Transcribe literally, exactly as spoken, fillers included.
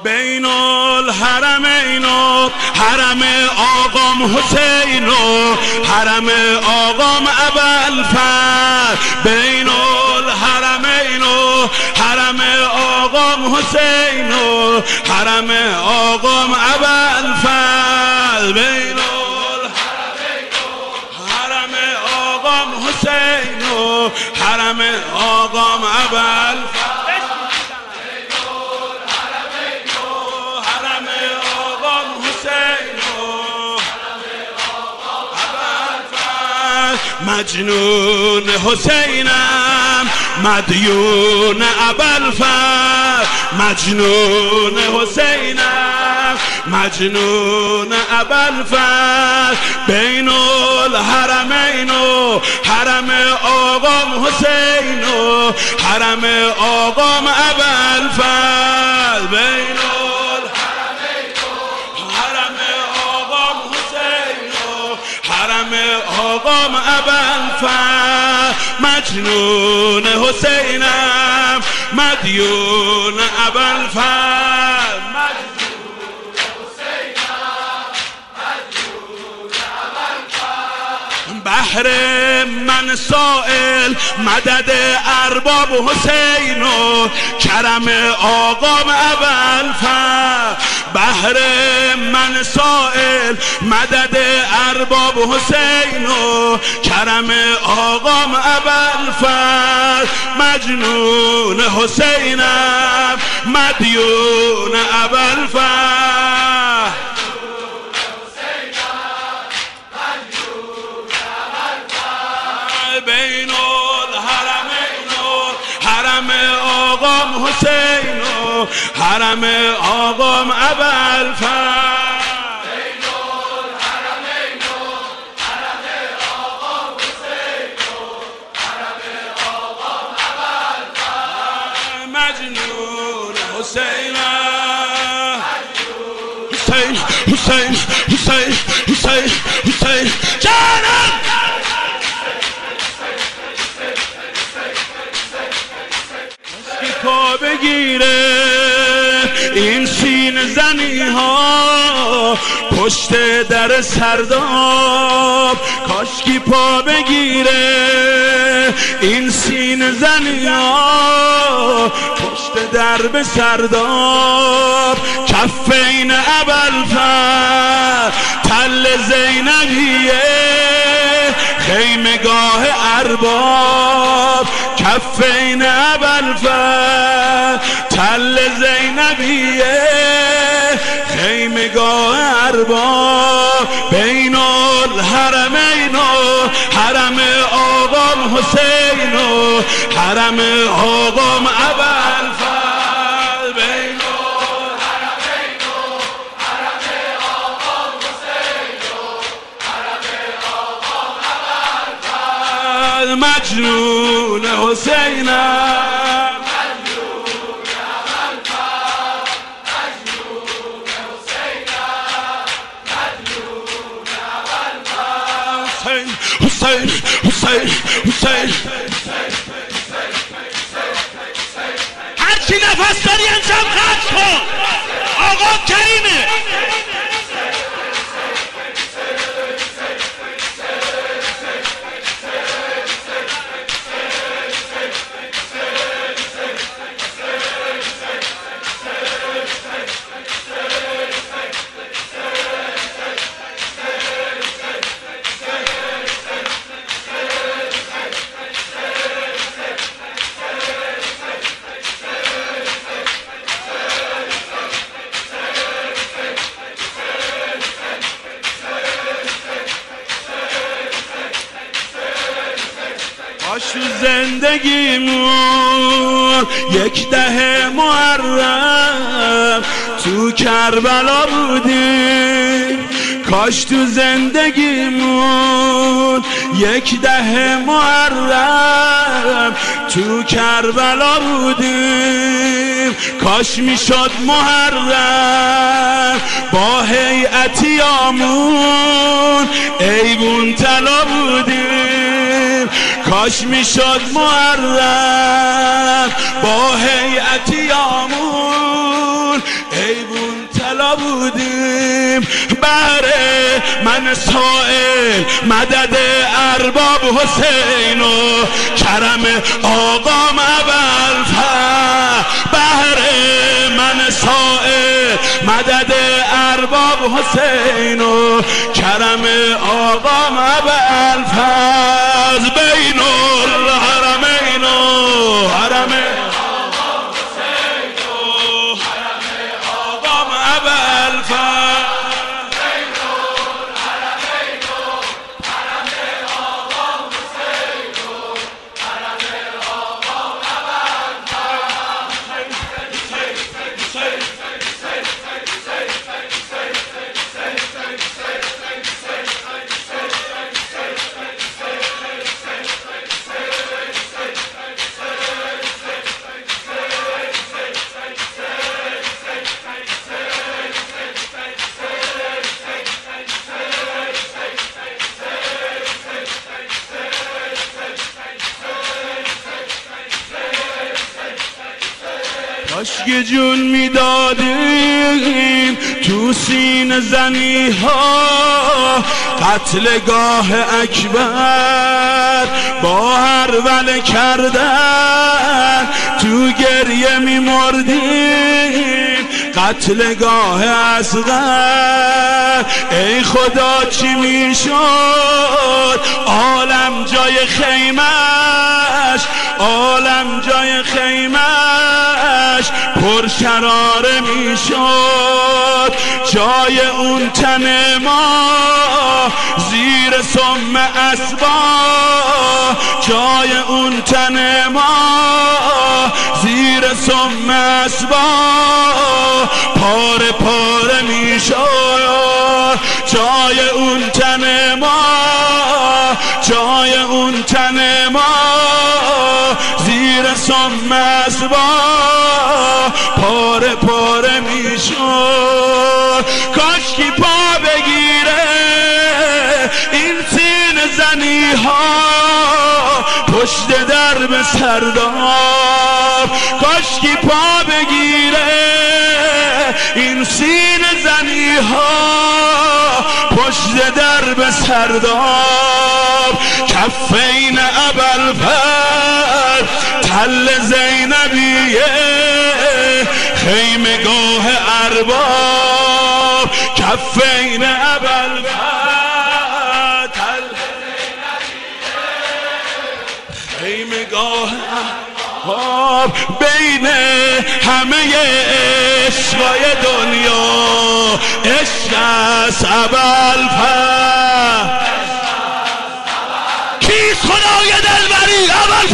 بین الحرمین و حرم آقام حسین و حرم آقام ابوالفضل، بین الحرمین و حرم آقام حسین و حرم آقام ابوالفضل، بین الحرمین و حرم آقام حسین و حرم آقام ابوالفضل، مجنون حسینم مدیون ابوالفضل، مجنون حسینم مجنون ابوالفضل، بین الحرمین و حرم آقام حسین و حرم آقام ابوالفضل، بین الحرمین و حرم آقام حسین و حرم آقام ابوالفضل، مجنون حسینم مدیون ابوالفضل، مجنون حسینم مدیون ابوالفضل، بحر من سائل مدد ارباب حسین و کرم آقام ابوالفضل، بحر من سائل مدد ارباب حسین و کرم آقام ابوالفضل، مجنون حسینم مدیون ابوالفضل، بین الحرمین و حرم آقام حسین و حرم آقام ابوالفضل، بین الحرمین و حرم آقام حسین و حرم آقام ابوالفضل، مجنون حسینم حسین حسین حسین حسین حسین جانم پا بگیره این سینه زنی ها پشت در سرداب، کاشکی پا بگیره این سینه زنی ها پشت درب سرداب، کفین ابوالفضل تل زینبیه خیمگاه ارباب، کفین ابوالفضل تل زینبیه خیمگاه ارباب، بین الحرمین و حرم آقام حسین و حرم آقام ابوالفضل، بین الحرمین و حرم آقام حسین و حرم آقام ابوالفضل، مجنون حسینم مجنون ابوالفضل، مجنون حسینم مجنون ابوالفضل، حسین حسین حسین هرچی نفس داری انجام خرج کن، آقا کریمه. کاش تو زندگیمون یک ده محرم تو کربلا بودیم، کاش تو زندگیمون یک ده محرم تو کربلا بودیم، کاش میشد محرم با هیئتیامون ایوون طلا بودیم، کاش میشد محرم با هیئتیامون ایوون طلا بودیم بهره من سائل مدد ارباب حسین و کرم آقام ابوالفضل بهره من سائل مدد ارباب حسین و کرم آقام ابوالفضل بین الحرمین و حرم کاشکی جون میدادیم تو سینه زنی ها قتلگاه اکبر با هر ول کردن تو گریه میمردیم قتلگاه اصغر ای خدا چی میشد عالم جای خیمش عالم جای خیمش پر شراره میشد جای اون تن ما زیر سم اسبا جای اون تن ما زیر سم اسبا پاره پاره میشد جای اون تن ما جای اون تن ما زیر سم اسبا پاره پاره میشد کاشکی پا بگیره این سینه زنی ها پشت درب سردار کاشکی پا بگیره این سینه زنی ها پشت درب سردار کفین ابوالفضل تل زینبیه خیمگاه ارباب کفین ابوالفضل تل خیمگاه ارباب بین همه عشقای دنیا عشق است ابوالفضل کیست خدای دلبری ابوالفضل